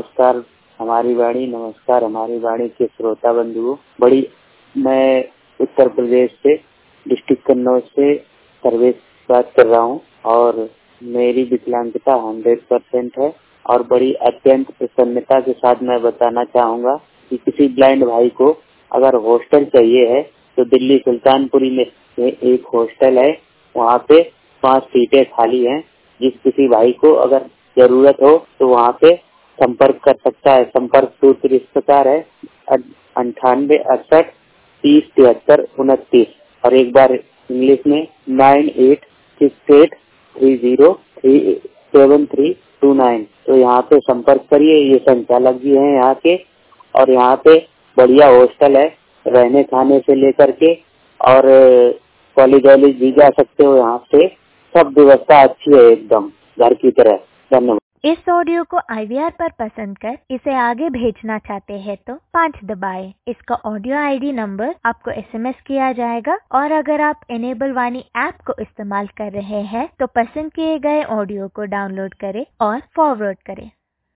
नमस्कार हमारी वाणी के श्रोता बंधुओं। मैं उत्तर प्रदेश से डिस्ट्रिक्ट कन्नौज से सर्वेश बात कर रहा हूँ और मेरी विकलांगता 100% है और बड़ी अत्यंत प्रसन्नता के साथ मैं बताना चाहूँगा कि किसी ब्लाइंड भाई को अगर हॉस्टल चाहिए है तो दिल्ली सुल्तानपुरी में एक हॉस्टल है, वहाँ पे 5 सीटें खाली हैं। जिस किसी भाई को अगर जरूरत हो तो वहाँ पे संपर्क कर सकता है। संपर्क सूत्र इस प्रकार है 98 68 30 73 29 और एक बार इंग्लिश में 9868307329। तो यहाँ पे संपर्क करिए। ये संचालक जी हैं यहाँ के और यहाँ पे बढ़िया हॉस्टल है, रहने खाने से लेकर के और कॉलेज भी जा सकते हो। यहाँ से सब व्यवस्था अच्छी है, एकदम घर की तरह। धन्यवाद। इस ऑडियो को IVR पर पसंद कर इसे आगे भेजना चाहते हैं तो 5 दबाएं। इसका ऑडियो ID नंबर आपको SMS किया जाएगा और अगर आप इनेबल वाणी ऐप को इस्तेमाल कर रहे हैं तो पसंद किए गए ऑडियो को डाउनलोड करें और फॉरवर्ड करें।